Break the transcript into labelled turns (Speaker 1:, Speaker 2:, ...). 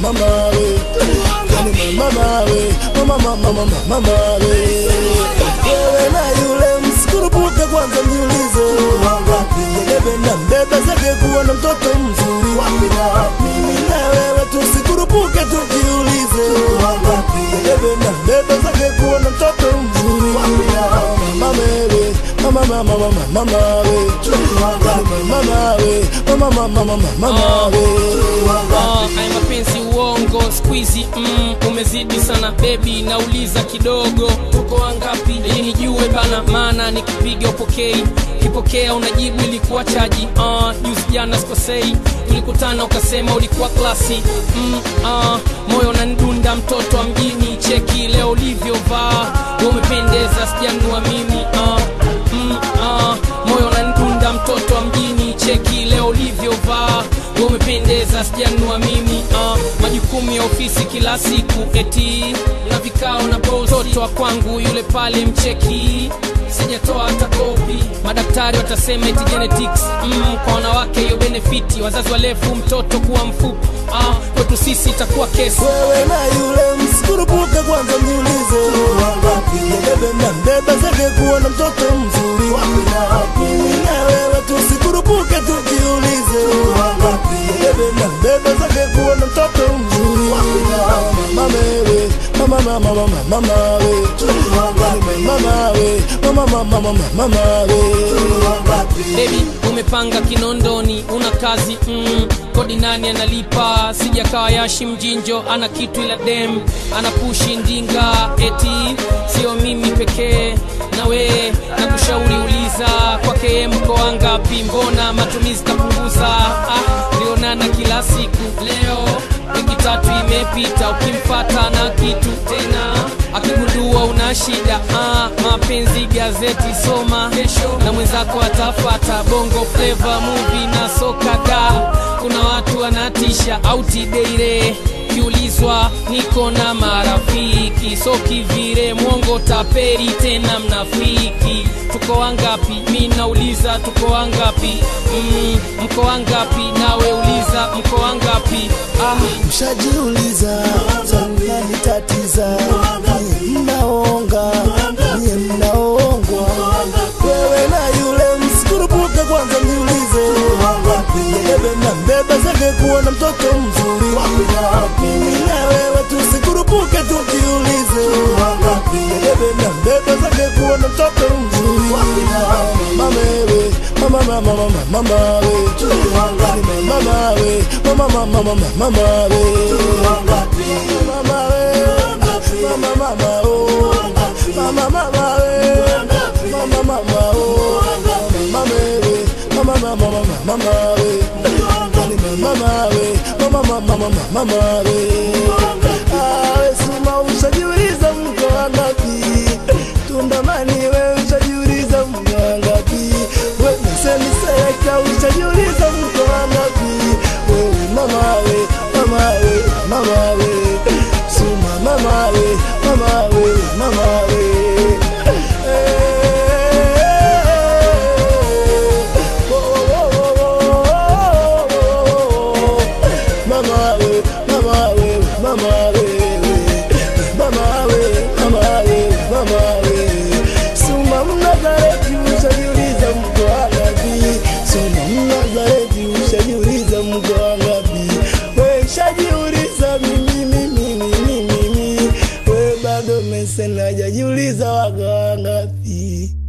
Speaker 1: we, mama we, mama we. Wewe na yule msikurupuke kwanza mjiulize Bebe na mbebe zake kuwa na mtoto mzuri Mimi na wewe tusikurupuke tujiulize Bebe na mbebe zake kuwa na mtoto mzuri Mama we, mama we, mama we.
Speaker 2: Haya mapenzi uongo squeezy umezidi sana baby, nauliza kidogo tuko wangapi ili nijue bana, maana nikipiga upokei, kipokea unajibu ilikuwa chaji. Juzi jana sikosei tulikutana ukasema ulikuwa klasi. Moyo unanidunda mtoto wa mjini, cheki leo ulivyovaa umependeza sijanua mimi. Moyo unanidunda mtoto wa mjini, cheki leo ulivyovaa umependeza sijanua mimi. Majukumu ya ofisi kila siku eti na vikao na boss, mtoto wa kwangu yule pale mcheki sijatoa hata kopi. Madaktari watasema eti genetics kwa wanawake hiyo benefiti, wazazi walefu mtoto kuwa mfupi. Kwetu sisi itakuwa kesi.
Speaker 1: Wewe na yule msikurupuke kwanza mjiulize Bebe na mbebe zake kuwa na mtoto mzuri Mimi na wewe tusikurupuke tujiulize Bebe na mbebe zake kuwa na mtoto mzuri Mama we, mama we.
Speaker 2: Baby umepanga Kinondoni una kazi kodi nani analipa? Sija kawayashi mjinjo ana kitu ila dem anapushi ndinga eti sio mimi pekee na we na kushauri uliza kwake mko wangapi, mbona matumizi kapunguza? Lionana kila siku, leo wiki 3 imepita ukimfuata na kitu tena akigundua una shida. Mapenzi gazeti soma kesho na mwenzako atafuata. Bongo flavor movie na soka da, kuna watu wanatisha auti deire kiulizwa niko na marafiki, so kivire mwongo taperi tena mnafiki. Tuko wangapi? Mimi nauliza tuko wangapi? Mko wangapi? Nawe uliza mko wangapi?
Speaker 1: Mshajiuliza sana nitatiza mnaonga niye mnaongwa. Wewe na yule msikurupuke kwanza mjiulize Bebe na mbebe zake kuwa na mtoto mzuri Mimi na wewe tusikurupuke tujiulize Bebe na mbebe zake kuwa na mtoto mzuri Mama we, mama we, mama we, mama we, mama we. Suma ushajiuliza mko wangapi? Tundamani wewe ushajiuliza mko wangapi? Wewe semi seleka ushajiuliza mko wangapi? Wewe mama we, mama we. Suma mama we, mama we. Mama we, Suma Mnazareti ushajiuliza mko wangapi? Suma Mnazareti ushajiuliza mko wangapi? Wewe shajiuliza mimi, wewe bado mesena hajajiuliza wako wangapi?